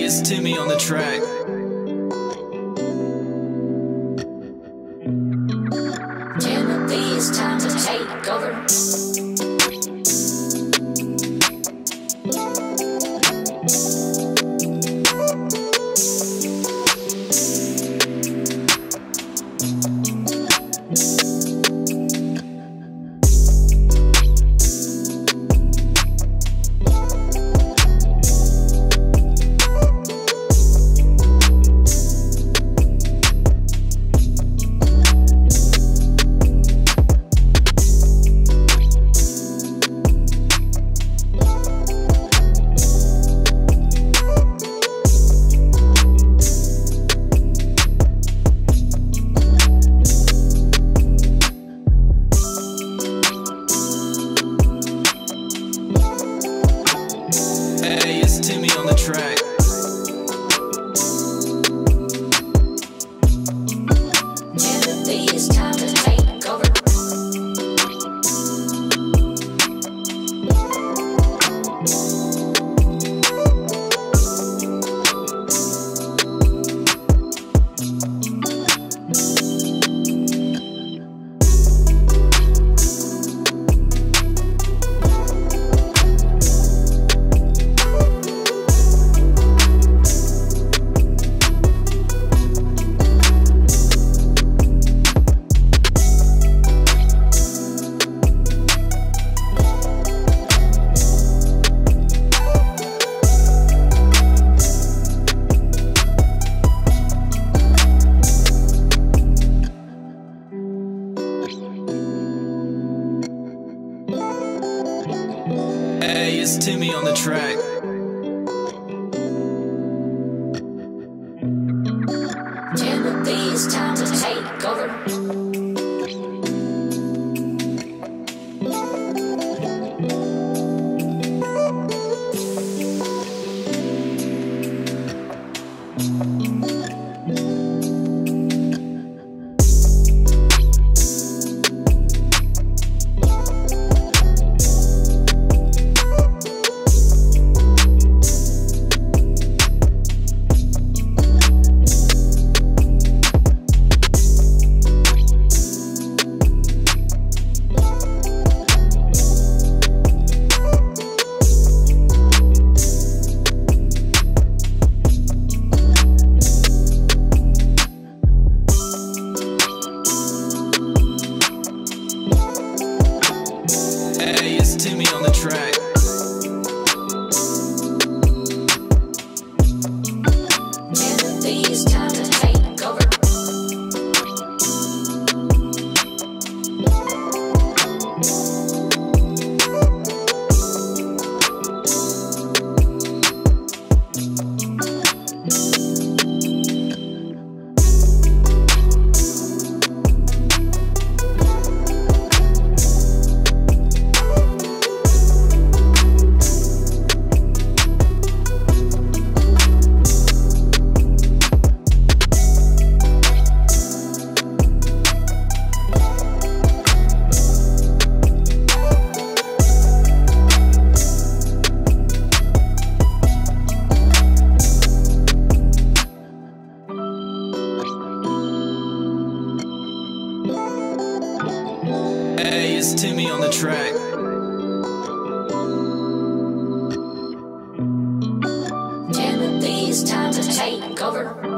it's Timmy on the track. Timothy's time to take over. Hey, it's Timmy on the track. Timothy's time to take over. Hey, it's Timmy on the track. Timothy's time to take over. Hey, it's Timmy on the track. Timothy's time to take over. Hey, it's Timmy on the track. Timothy's time to take over.